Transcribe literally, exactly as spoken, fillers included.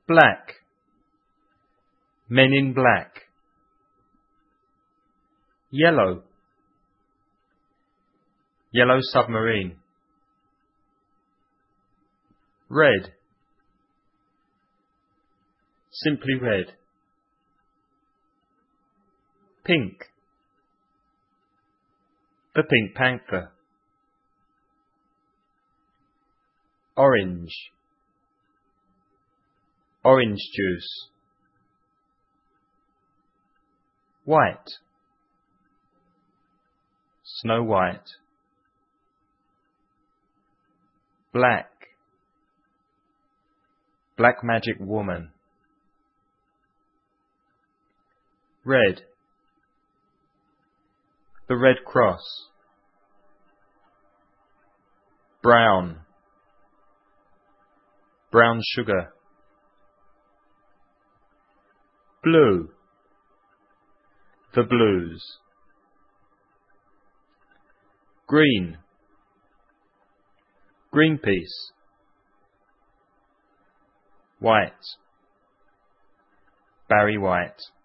Black. Men in black. Yellow. Yellow submarine. Red. Simply red. Pink. The Pink Panther. Orange. Orange juice. White. Snow White. Black. Black Magic Woman. Red. The Red Cross. Brown. Brown sugar. Blue. The Blues. Green. Greenpeace. White. Barry White.